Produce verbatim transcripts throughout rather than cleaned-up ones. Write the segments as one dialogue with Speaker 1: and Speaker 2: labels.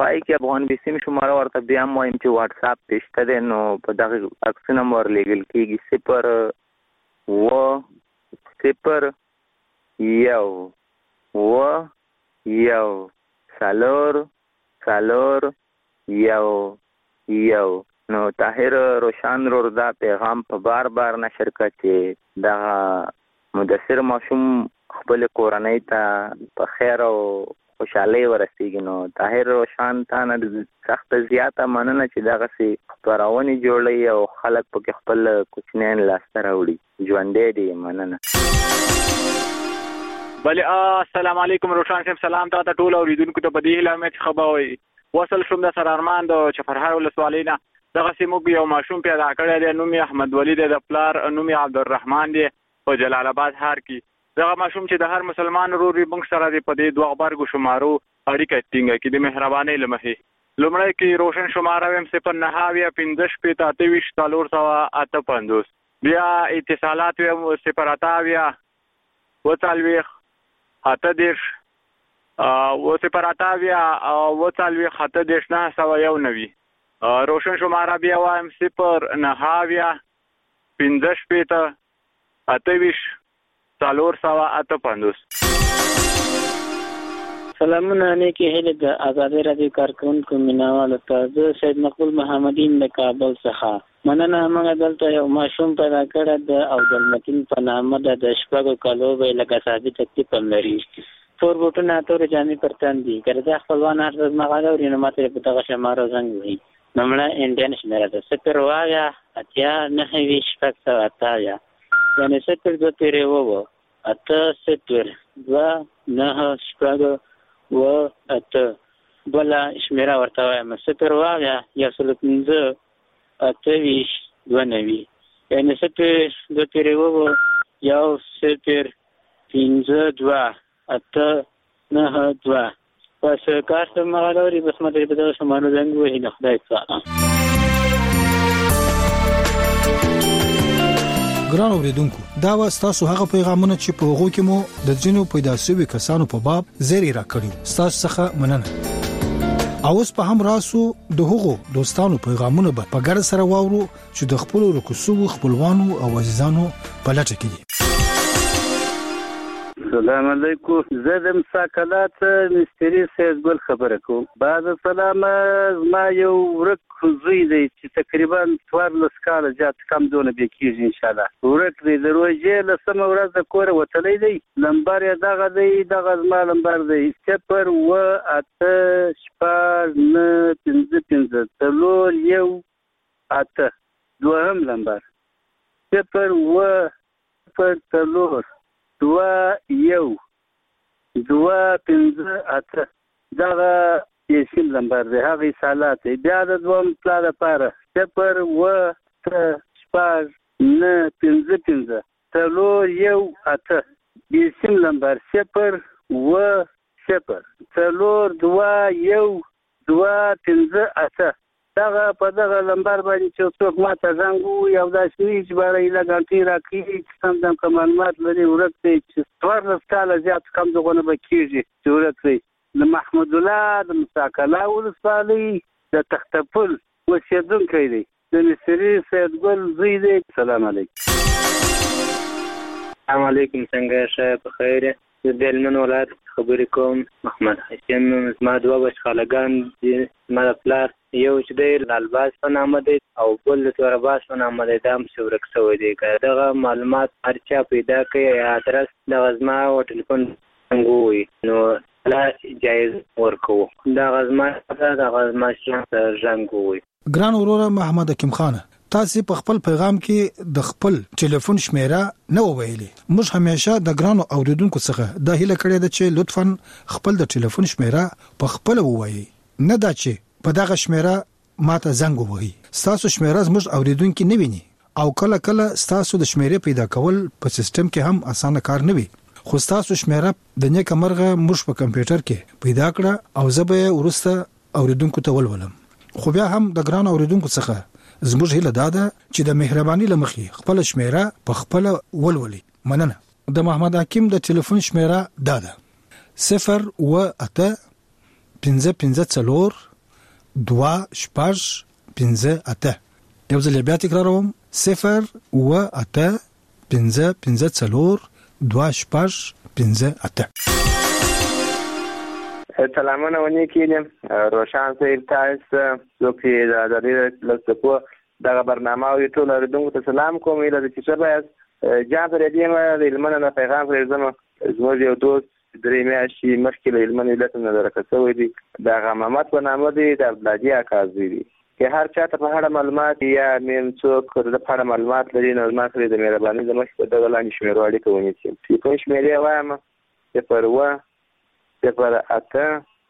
Speaker 1: پای کې افغان بسیم شماره ورته بیا هم وایم چې واتس اپ پېشته دی نو په دغه عکسونه مو ورلیږل کېږي صفر اووه صفر یو اووه یو څلور څلور یو یو. نو طاهر روشان رور دا پیغام په بار بار نشر کړه چې دغه مدثر ماشوم خپل کورنۍ ته په خیر او خوشحالۍ ورسیږي. نو طاهر روشان ته نه سخت زیاته مننه چې دغسې خپرونې جوړوي او خلک پکې خپل کوچنیان لاسته راوړي. ژوندی دی، مننه.
Speaker 2: بله السلام علیکم روشان صاحب، سلام تا ته ټول اوریدونکو ته په دې هیله مې چې ښه به وئ. وصل شوم د سر ارمان د چپرهار ولسوالۍ نه. دغسې موږ یو ماشوم پیدا کړی دی، نوم یې احمد ولي دی، د پلار نوم یې عبدالرحمن دی په جلال آباد ښار کې. دغه ماشوم چې د هر مسلمان ورور یې موږ سره دی په دې دوه غبرګو شمارو اړیکه ټینګه کړي د مهربانۍ له مخې. لومړی کې روشن شماره ویم صفر نهه اویا پنځه شپېته اته ویشت څلور سوه اته پنځوس. بیا اتصالات ویم صفر اته اویا اوه څلوېښت اته دېرش اوه صفر اته اویا اوه څلوېښت اته دېرش نهه سوه یو نوي. روشن شماره بیا وایم صفر نهه اویا پنځه شپېته اته ویشت څلور سوه اته پنځوس.
Speaker 3: سلامونه نیکې هیلې د ازادۍ راډیو کارکوونکو مینوالو ته. زه سید مقبول محمدین د کابل څخه مننه. موږ دلته یو ماشوم پیدا کړی د عبدالمتین په نامه ده، د شپږو کالو به لکه ثابت تکلیف هم لري، تور بوټونه تورې جامې پر تن دي. که دا خپلوان هر ورځ مغاله اوري نو ماته په دغه شماره زنګ وهي. نومړی انډین شمېره ده صفر اوه اویا اتیا نهه ویشت شپږ سوه اته اویا، یعنې صفر دوه تېرې اووه اته صفر دوه نهه شپږ اوه اته. بله شمېره ورته وایم صفر اوه اویا یو سلو پنځه اته ویشت دوه نوي، یعنې صفر دوه تېرې اووه یو صفر پنځه دوه اته نهه دوه. بس کار ته مغاله اوري بس ماته په دغه شمارو زنګ وهي. د خدای څخه
Speaker 4: ګران اوریدونکو، دا و ستاسو هغه پیغامونه چې په هغو کې مو د ځینو پیدا شوي کسانو په باب زیری راکړي. ستاسو څخه مننه. او اوس په هم راسو د هغو دوستانو پیغامونه به په ګډه سره واورو چې د خپلو رکوسو خپلوانو او عزیزانو په لټه کې دي.
Speaker 5: السلام علیکم، زه د مساکلات مستری سید ګل خبره کوم. بعد السلام، ما یو ورک زوی دی چې تقریبا څوارلس کاله زیات کم دونه بیا کېږي انشاءالله. ورک دی، د روژې لسمه ورځ د کوره وتلی دی. نمبر یې دغه دی، دغه زما نمبر دی صفر اوه اته شپږ نهه پنځه پنځه څلور یو اته. دوهم نمبر صفر اوه صفر څلور دوه یو دوه پنځه اته. دغه یې سیم نمبر دی، هغه اتصالات دی. بیا د دوهم پلا دپاره صفر اوه اته شپږ نهه پنځه پنځه څلور یو اته. یې سیم نمبر صفر اوه صفر څلور دوه یو دوه پنځه اته. دغه په دغه نمبر باندې چې څوک ماته زنګ ووهي او داسې وي چې باره ایله ګنټې راکړي چې سم دم که معلومات لري ورک دی چې څوارلس کاله زیات کم دغونه به کېږي چې ورک دی. د محمد الله د مساکلا ولسوالۍ د تختپل اوسېدونکی دی، د مستري سید ګل زوی دی. سلام علیکم.
Speaker 3: السلام علیکم، څنګه ښه په خیر یې؟ زه د هلمند ولایت خبرې کوم، محمد حسین. زما دوه بچ خالګان دي. زما د پلار یو چې دی لالباس په نامه دی او بل د تورباس په نامه دی، دا هم چې ورک شوی دی. که دغه معلومات هر چا پیدا کوي یا ادرس دغه زما و ټلیفون څنګه ووایي نو لا جایز ورکوو. دغه زما دغه زما شیان ته زنګ ووایي.
Speaker 4: ګران وروره محمد حکیم خانه، تاسې په خپل پیغام کې د خپل ټلیفون شمیره نه وویلي. موږ همیشه د ګرانو اوریدونکو څخه دا هیله کړې ده چې لطفا خپل د ټلیفون شمیره په خپل ووایي، نه دا چې په دغه شمیره ماته زنګ ووهي. ستاسو شمیره زموږ اوریدونکي نه ویني او کله کله ستاسو د شمیرې پیدا کول په سیستم کې هم اسانه کار نه وي. خو ستاسو شمیره د نیکه مرغه موږ په کمپیوټر کې پیدا کړه او زه به وروسته اوریدونکو ته ولولم. خو بیا هم د ګرانو اوریدونکو څخه زموږ هیله دا ده چې د مهرباني له مخې خپل شمیره په خپل ولولي. مننه. د محمد حکیم د ټلیفون شمیره دا ده صفر اوه اته پنځه پنځه څلور دوه شپږ پنځه اته. یو ځل بیا تکراروم صفر و اته پنځه پنځه څلور دوه شپږ پنځه اته.
Speaker 1: سلامونه ونی کینم روشان صاحب تاسو لکه دا د دې لسکو دا برنامه او ټول اوریدونکو ته سلام کوم. اله چې سبا جان پر دې ما د لمنه پیغام پرېږدم. زموږ یو دوست درې میاشتې مخکې له لمنې لته نه درکڅوي دي دا غمامت په نامه دی د بلادي اکاز دی که هر چاته په اړه معلومات یا مين څوک د په اړه معلومات لري نو ما سره د مهرباني د مخ په دغه لاندې شمیرو اړیکه ونیسي. چې په شمیرې وایم صفر و صفر اته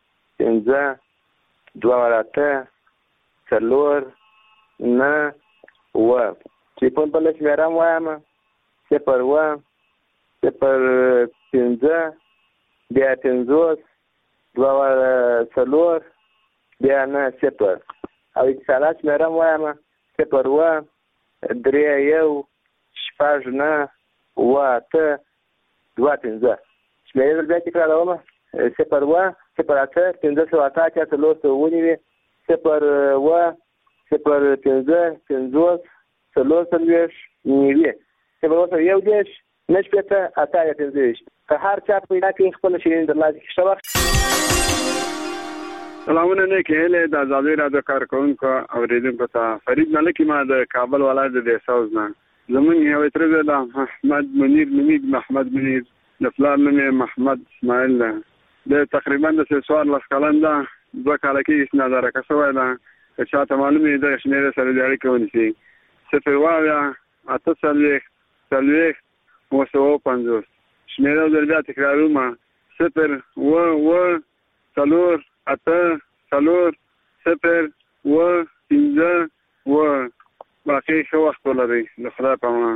Speaker 1: پنځه دوه اته څلور نه و. چې په بل شمیرم وایم صفر و صفر پنځه بیا پنځوس دوه څلور بیا نه صفر او اتصالات شمیرم وایم صفر و درې یو شپږ نه و اته دوه پنځه. شمیرې بیا تکراروم صفر و صفر اته پنځه سوه اته اتیا څلور سوه ونیوي صفر و صفر پنځه پنځوس څلور څلوېښت نوي صفر و یو دېرش نه شپېته اته اتیا پنځه ویشت. که هر چا پیدا کړي خپل شیرین درلاسه کړي. ښه وخت.
Speaker 2: سلامونه نه کېله د ازادي راډیو کارکونکو اوریدونکو ته فرید ملکی ما د کابل ولایت د دیساوز نه زمون یو تر د محمد منیر نومید محمد منیر د پلار نوم محمد اسماعیل ده. د تقریبا د سوال لسکلن ده دوه کال کې اسناد راکښوي ده. که چاته معلومه ده شمیره سره د اړیکه ونیسي صفر وایا اته څلوېښت څلوېښت اوه سوه پنځوس. شمیره در بیا تکراروم صفر و و څلور اته څلور صفر و پنځه و. باقي ښه وخت ولرئ د خدای په امان.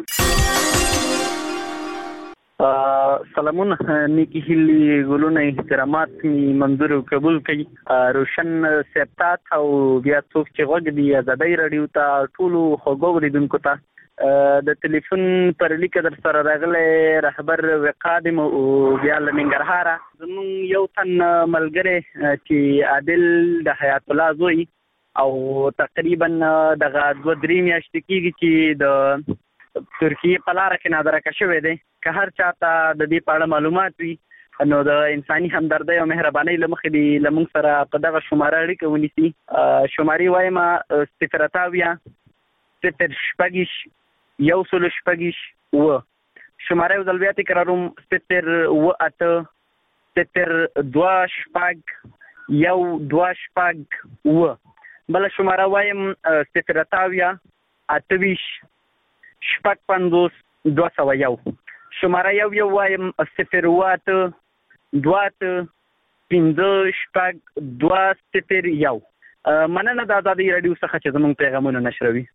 Speaker 6: سلامونه نیکی هیلی ګلونه احترامات می منظور او قبول کړي. روشن سپتات او بیا څوک چې غوږ دی ازادي رادیو ته ټولو خوږو اوریدونکو ته د ټلیفون پر لیک در سره راغلی رهبر وقادم او بیا له ننګرهاره زموږ یو تن ملګری چې عادل د حیات الله زوی او تقریبا دغه دوه درې میاشتې کېږي چې د ترکیې په لاره کې نادرکه شوی دی. که هر چاته د دې په اړه معلومات وي نو د انساني همدردۍ او مهربانۍ له مخې دې له موږ سره په دغه شماره اړیکه ونیسي. شمارې وایم صفر اته اویا صفر شپږ یو سل شپږ اوه. شماره یو ځل بیا تکراروم صفر اوه اته صفر دوه شپږ یو دوه شپږ اوه. بله شماره وایم صفر اته اویا اته ویشت شپږ پنځوس دوه سوه یو. شماره یو یو وایم صفر اوه اته دوه اته پنځه شپږ دوه صفر یو. مننه د ازادي راډیو څخه چې زموږ پیغامونه نشروي.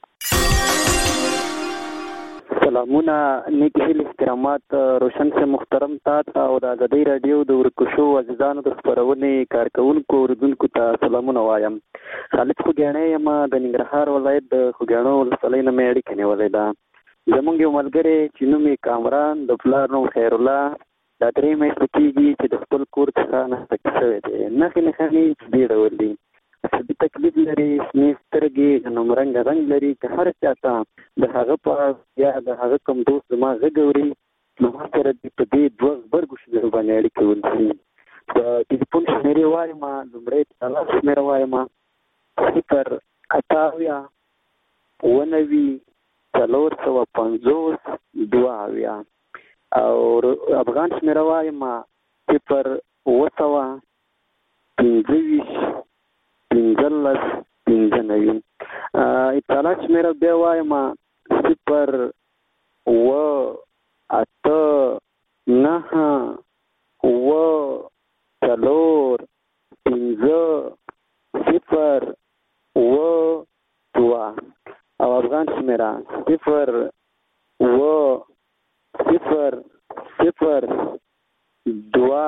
Speaker 7: سلامونه نیکی هیل احترامات روشن سے محترم تا او د ازادي راډیو د ورکشو عزیزانو د خبرونې کارکونکو اوریدونکو ته سلامونه وایم. خالد خوګیاڼی یم د ننګرهار ولایت د خوګیاڼو ولسوالۍ نه مې اړیکه نیولې ده. زمونږ یو ملګری چې نوم یې کامران د پلار نوم خیر الله دا درې میاشتې کېږي چې د خپل کور څخه ناستک شوی دی. نښې نښانې چې دې ډول دي عصبي تکلیف لري شنې سترګې د نومرنګه رنګ لري. که هر چاته د هغه په یا د هغه کوم دوست زما غږ اوري نو ما سره دې په دې دوه غبرګو شمیرو باندې اړیکه ونیسي. د ټلیفون شمیرې وایم لومړی اتصالات شمیره وایم صفر اته اویا اوه نوي څلور سوه پنځوس دوه اویا او افغان شمیره وایم صفر اوه سوه پنځه ویشت پنځلس پنځه نوي. اتصالات شمیره بیا وایم صفر اوه اته نهه اوه څلور پنځه صفر اوه دوه او افغان شمیره صفر اوه صفر صفر دوه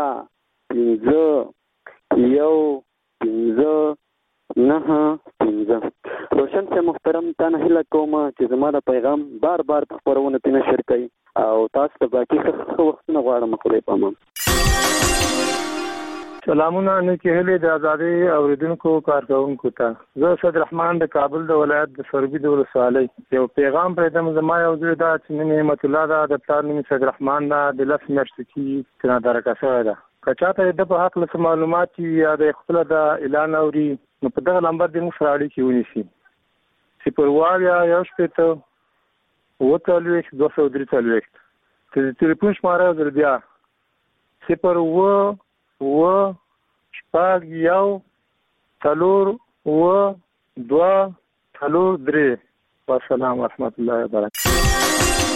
Speaker 7: پنځه یو پنځه نهه پنځه. روشن سے محترم تا نه هیله کوم چې زما د پیغام بار بار په خپرونه کې نشر کړئ او تاسو ته باقي ښه وختونه غواړم. خدای په امان.
Speaker 8: سلامونه نیکې هیلې د ازادۍ اوریدونکو کارکونکو ته. زه سید رحمان د کابل د ولایت د سوربي د ولسوالۍ یو پیغام پرېږدم. زما یو زوی دا چې نوم یې نعمت الله ده، د پلار نوم یې سید رحمان ده، د لس میاشتو کې چې نادرکه شوی ده. که چاته د په حق له معلومات یا د خپله د اعلان اوري نو په دغه نمبر د موږ سره اړیکې ونیسي. صفر اویا یو شپېته اووه څلوېښت دوه سوه درې څلوېښت. د تلیفون شماره یو ځل بیا صفر اووه اووه شپږ یو څلور اووه دوه څلور درې. والسلام ورحمت الله وبرکاته.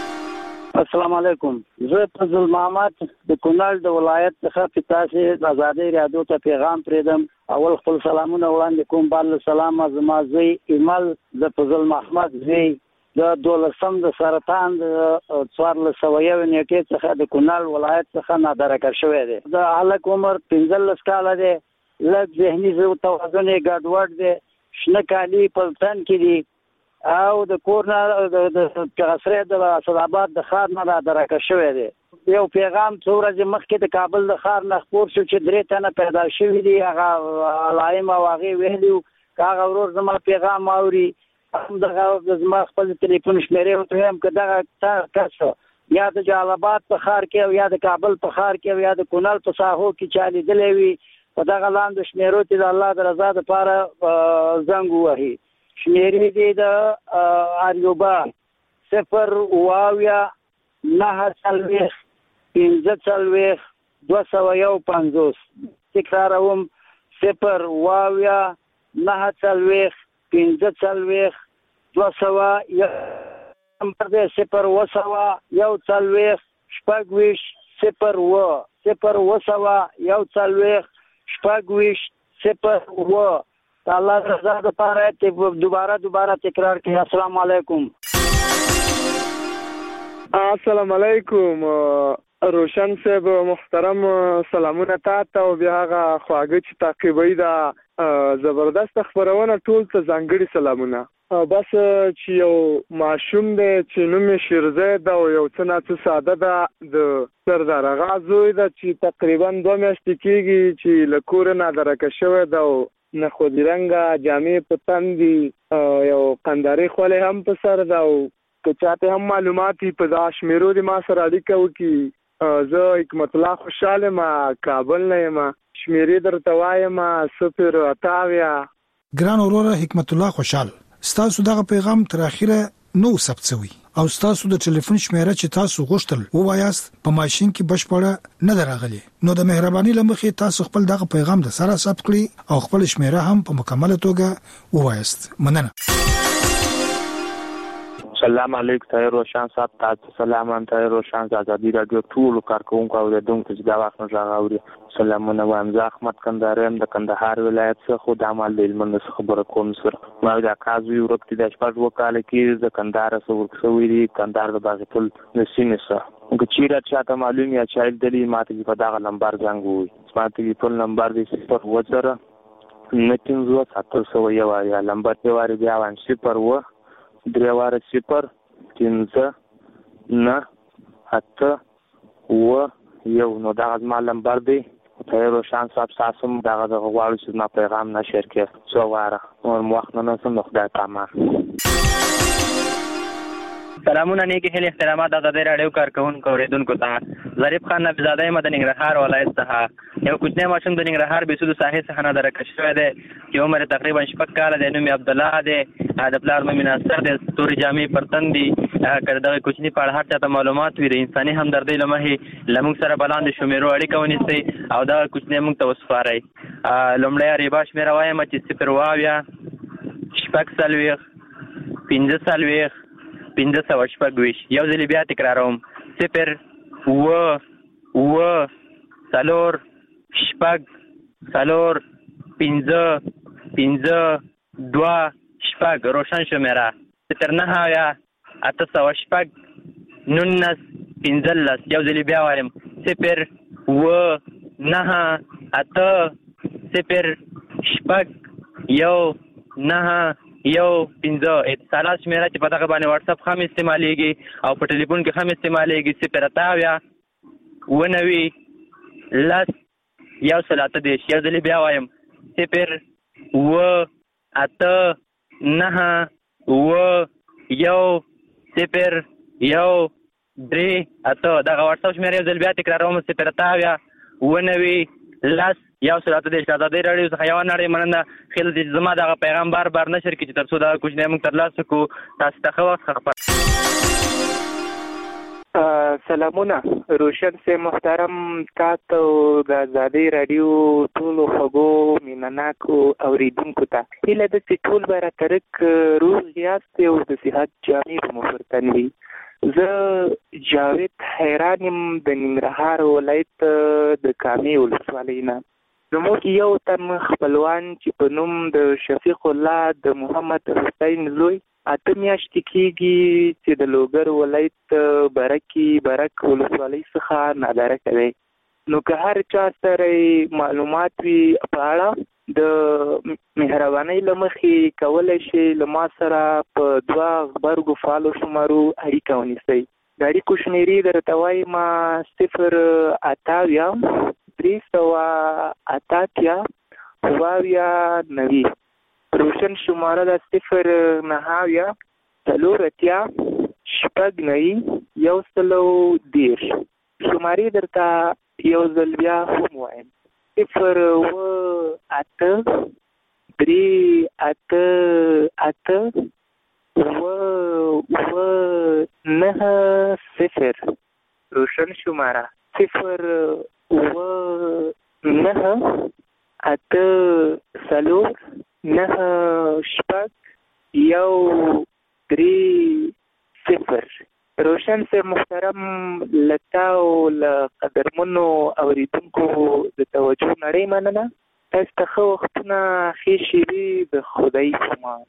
Speaker 3: السلام علیکم. زه فضل محمد د کونړ د ولایت څخه په تاسو د ازادۍ رادیو ته پیغام پرېږدم. اول خپل سلامونه وړاندې کوم. بل سلام زما زوی ایمل د فضل محمد زوی د دولسم د سرطان د څوارلس سوه یو نیټې څخه د کونړ ولایت څخه نادرکه شوی دی. د هلک عمر پنځلس کاله دی. لږ ذهني توازن یې ګډوډ دی. شنه کالي په تن کې دي او د کور نه د قصرې د اسداباد د ښار نه نادرکه شوی دی. یو پیغام څو ورځې مخکې د کابل د ښار نه خپور شو چې درې تنه پیدا شوي دي. هغه علایم او هغې ویلي وو که هغه ورور زما پیغام اوري همدغه زما خپل تلیفون شمېرې ورته ویم که دغه کس یا د جلال آباد په ښار کې او یا د کابل په ښار کې او یا د کونړ په ساحو کې چا لیدلی وي په دغه لاندې شمېرو کې د الله د رضا دپاره زنګ ووهي. شمېرې دي د اریوبا صفر اوه اویا نهه څلوېښت پنځه څلوېښت دوه سوه یو پنځوس. تکراروم صفر اوه اویا نهه څلوېښت پنځه څلوېښت دوه سوه یو نمبر دی صفر اوه سوه یو څلوېښت شپږ ویشت صفر اوه صفر اوه سوه یو څلوېښت شپږ ویشت صفر اوه. د الله رضا دپاره دوباره دوباره تکرار کړئ. السلام علیکم.
Speaker 8: السلام علیکم. روشن صاحب محترم سلامونه تا ته او بیا هغه خواږه چې تعقیبوي دا زبردست خپرونه ټول ته ځانګړي سلامونه. بس چې یو ماشوم دی چې نوم یې شیرزی ده او یو څه نه څه ساده ده د سردار اغا زوی ده چې تقریبا دوه میاشتې کېږي چې له کوره نادرکه شوی ده او نخودي رنګه جامې په تن دي، یو قندارې خولې هم په سر ده او که چاته هم معلومات وي په دا شمېرو دې ما سره اړیکه وکړي. زه حکمت الله خوشحال یم، کابل نه یم. شمېرې درته وایم صفر اته اویا.
Speaker 4: ګران وروره حکمت الله خوشحال، ستاسو دغه پیغام تر اخره نو ثبت شوی او ستاسو د ټلیفون شمیره چې تاسو غوښتل ووایاست په ماشين کې بشپړه نه دراغلي. نو د مهرباني لمخې تاسو خپل دغه پیغام د سره ثبت کړئ او خپل شمیره هم په مکمله توګه ووایاست. مننه.
Speaker 1: سلام علیکم. طاهر روشن صاحب تاسو سلام. ان طاهر روشن ازادي رادیو ټول کارکونکو او د دونکو چې دا وخت نه راغوري سلامونه وایم. زه احمد کندهاریم د کندهار ولایت څخه خو د عمل د علم څخه خبره کوم. سره ما دا کازوی ورکتي د شپږ وکاله کې د کندهار سره ورکسوي دي. کندهار د باغ ټول د سیمې سره که چیرې چاته معلوم یا چایل دلی ماته په دغه نمبر زنګ وي. ماته په نمبر دی صفر اووه زره نه پنځوس اته سوه یو یا نمبر ته واري بیا وان صفر اووه درې واره صفر پنځه نه اته اووه یو. نو دغه زما نمبر دی. طاهر روشن صاحب تاسو هم دغه دغه غواړو چې زما پیغام نشر کړئ څو واره نور وخت نه نسم. نو خدای پامان.
Speaker 9: سلامونه نیکی هیلې احترامات د ازادۍ راډیو کارکونکو اورېدونکو ته. ظریف خان نبیزاده یم د ننګرهار ولایت څخه. یو کوچنی ماشوم د ننګرهار بېسودو ساحې څخه نادرکه شوی دی چې عمر یې تقریبا شپږ کاله دی. نوم یې عبدالله دی. د پلار نوم یې ناصر دی. تورې جامې پر تن دي. که د دغه کوچني په اړه هر چاته معلومات وي د انساني همدردۍ له مخې له موږ سره به لاندې شمېرو اړیکه ونیسئ او دغه کوچنی موږ ته وسپارئ. لومړی اریبا شمېره وایم چې صفر اووه اویا شپږ څلوېښت پنځه څلوېښت پنځه سوه شپږ ویشت. یو ځلې بیا تکراروم صفر اووه اووه څلور شپږ څلور پنځه پنځه دوه شپږ. روشن شمېره صفر نهه اویا اته سوه شپږ نولس پنځلس. یو ځلې بیا وایم صفر اووه نهه اته صفر شپږ یو نهه یو پنځه. اتصالات شمېره چې په دغه باندې واتساپ هم استعمالیږي او په ټلیفون کې هم استعمالیږي صفر اته اویا اووه نوي لس یو سل اته دېرش. یو ځلې بیا وایم صفر اوه اته نهه اوه یو صفر یو درې اته. دغه واتساپ شمېره یو ځل بیا تکراروم صفر اته اویا اوه نوي لس یو سل اته دېرش. ازادۍ راډیو څخه یوه نړۍ مننه. خیال دې زما دغه پیغام بار بار نشر کړي چې تر څو دغه کوچنی موږ ترلاسه کړو. تاسو ته ښه وخت.
Speaker 10: سلامونه روشن سے محترم تاسو د ازادۍ راډیو ټولو خوږو مینناکو اوریدونکو ته هیله ده چې ټول به راترک روغ یاست او د صحت جامې به مو پر تن وي. زه جاوید حیران یم د ننګرهار ولایت د کامې ولسوالۍ نه. زموږ یو تن خپلوان چې په نوم د شفیق الله د محمد حسین زوی اته میاشتې کېږي چې د لوګر ولایت برکې برک ولسوالۍ څخه ناداره کوي. نو که هر چا سره معلومات وي په اړه د مهربانۍ له مخې کولی شي له ما سره په دوه غبرګو فعالو شمارو اړیکه ونیسئ. د اړیکو شمېرې درته وایم صفر اته اویا درې سوه اته اتیا اوه اویا نوي. روشن شماره د صفر نهه اویا څلور اتیا شپږ نوي یو سلو دېرش. شمارې درته یو ځل بیا هم وایم صفر اوه اته درې اته اته اوه اوه نهه صفر. روشن شماره صفر اوه نهه اته څلور نهه شپږ یو درې صفر. روشن سے محترم لتا او له قدرمنو اوریدونکو د توجه نړۍ مننه. تاسو ته ښه وختونه ښې شېبې د خدای پامان.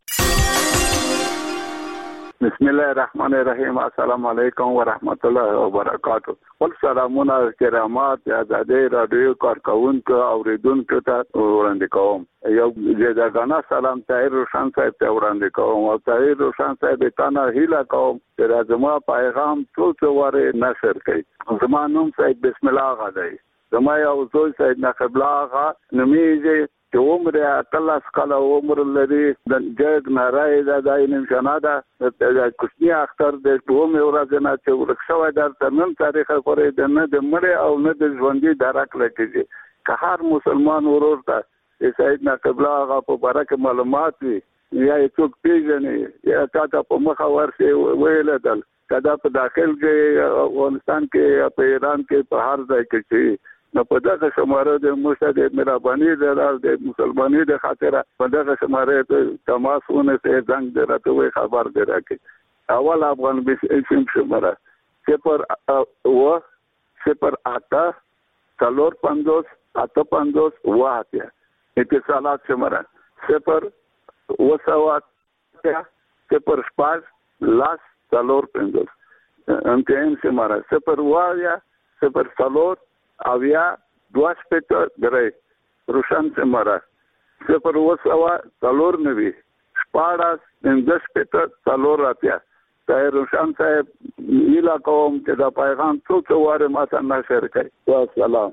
Speaker 11: بسم الله الرحمن الرحیم. السلام علیکم ورحمت الله وبرکاتہ. ول سلامونه کرامات ازادۍ راډیو کارکونکو اوریدونکو ته وړاندې کوم. یو جداګانه سلام طاهر روشن صاحب ته وړاندې کوم او طاهر روشن صاحب ته نه هیله کوم چې زما پیغام ټول څه واره نشر کړي. زما نوم صاحب بسم الله غا دی. زما یو زوی صاحب نقب الله غا نومیږي چې عمر اتلس کاله عمر لري. د جګ نارای د داینم شناده د کوچنی اختر د دوم ورځ نه چې ورښوي در تنن تاریخ غوړي د نه د مړ او نه د ژوندۍ درک لکېږي. که هر مسلمان ورور ته سید نقب الله غا په برکه معلومات وي یا څوک پیژني یا تاسو په مخه ورسي ویل دل کدا په داخل کې افغانستان کې په ایران کې په هر ځای کې شي. نو په دغه شماره د مشهد مهرباني د مسلمانۍ د خاطر په دغه شماره ته تماسونه سه څنګه درته وي خبر درکې. اول افغان بسم شماره صفر و صفر اته څلور پنځوس اته پنځوس واته. اتصالات شماره صفر و سوه صفر شپږ لاس څلور پنځوس. امتحان شماره صفر وایا صفر څلور اویا دوه شپېته درې. روشن شماره صفر اوه سوه څلور نوي شپاړس پنځه شپېته څلور اتیا. طاهر روشن صاحب هیله کوم چې دا پیغام څو څو واره ماته نشر کړي. والسلام.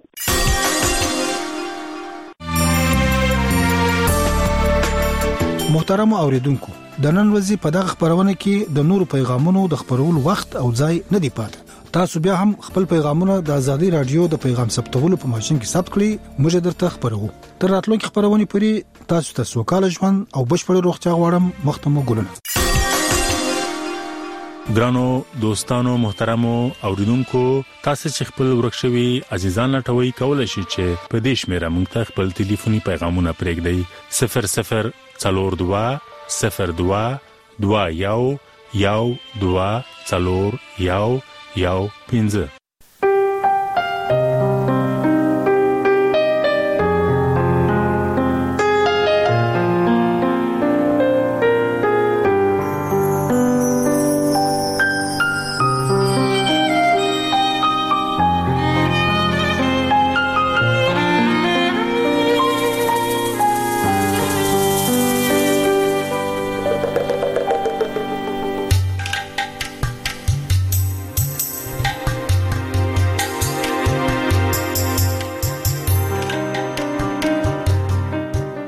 Speaker 4: محترم اوریدونکو د نن ورځې په دغه خبرونه کې د نورو پیغامونو د خبرولو وخت او ځای نه دی پاتې. تاسو بیا هم خپل پیغامونه د ازادي رادیو د پیغام ثبتولو په ماشين کې ثبت کړئ. موږ درته خبرو. تر راتلونکي خبرونه پورې تاسو ته سوکاله ژوند او بشپړ روغتیا غواړم. مختمو ګلونه.
Speaker 12: ګرانو دوستانو محترمو اوریدونکو تاسو چې خپل ورکشوي عزیزان لټوي کولای شئ چې په دې شمیره موږ ته خپل ټلیفوني پیغامونه پرېږدئ. صفر صفر څلور دوه صفر دوه دوه یو یو دوه څلور یو یو پنځه.